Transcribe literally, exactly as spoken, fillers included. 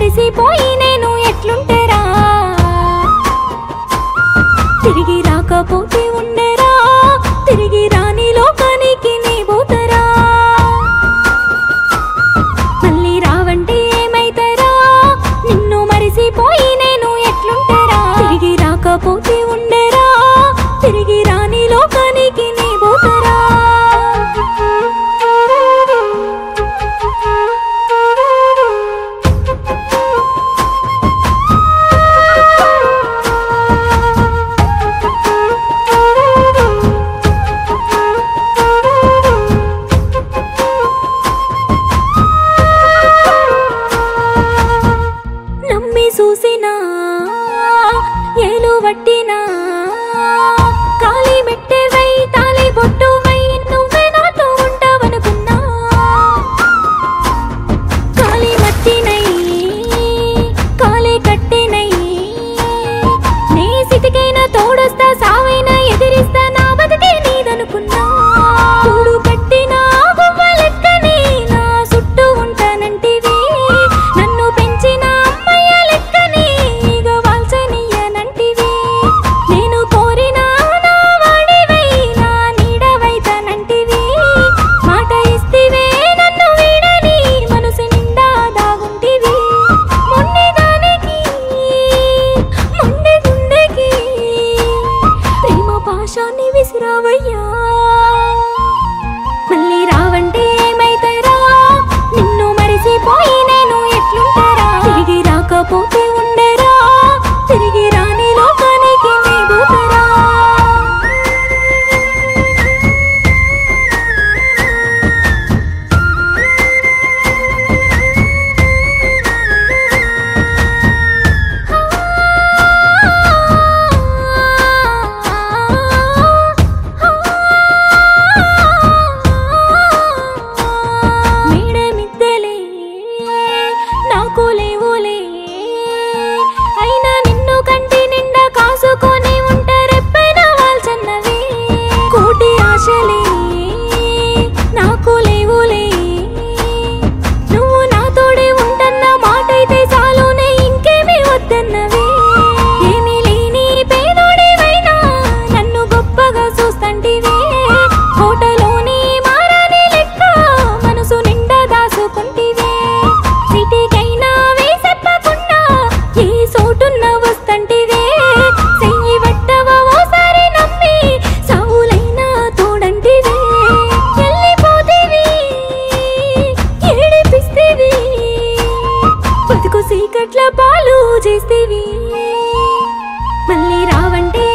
మరిసిపోయి నేను ఎట్లుంటేరా తిరిగి రాకపోతే ఉండేరా తిరిగి రాని లోకానికి నీ పోతరా మళ్ళీ రావంటే ఏమైతరా నిన్ను మరిసిపోయి నేను ఎట్లుంటేరా తిరిగి రాకపోతే ఉండేరా తిరిగి రాని లోకానికి నీ పోతరా చూసినా ఏలు వట్టినా కాలి మెట్టెవై తాలి బొట్టువై నువ్వే నాతో ఉంటావనుకున్నా కాలి మట్టినై కాలి కట్టినై నీ సిటికైనా తోడొస్తా సావైనా ఎదిరిస్తా నా బతికే నీదనుకున్నా తోడు కట్టిన గువ్వ లెక్కని నా చుట్టూ ఉంటానంటివి నన్ను పెంచిన విసిరావయ్యా మళ్ళీ రావంటే ఏమైతరా నిన్ను మరిసిపోయి నేను ఎట్లుంటారా తిరిగి రాకపోతే ఉండేరా తిరిగి రాని లోకానికి నీ పోతరా అయినా నిన్ను కంటి నిండా కాసుకొని ఉంటారెప్పైనా వాల్చన్నవే కోటి ఆశలే నాకు లేవులే నువ్వు నాతోడే ఉంటన్న మాటైతే చాలునే ఇంకేమీ వద్దన్నవే ఏమీ లేని పేదోడివైనా నన్ను గొప్పగా చూస్తంటివే కోటలోని మారాని లెక్క మనసు నిండా దాసుకుంటివే సిటీకైనా వేసెప్పకుండా ఏ సోటున్న వస్తంటివే చెయ్యి వట్టవ ఓసారి నమ్మి సావులైనా తోడంటివే వెళ్ళిపోతేవి ఏడిపిస్తేవి బతుకు సీకట్ల పాలు చేస్తేవి మళ్ళీ రావంటే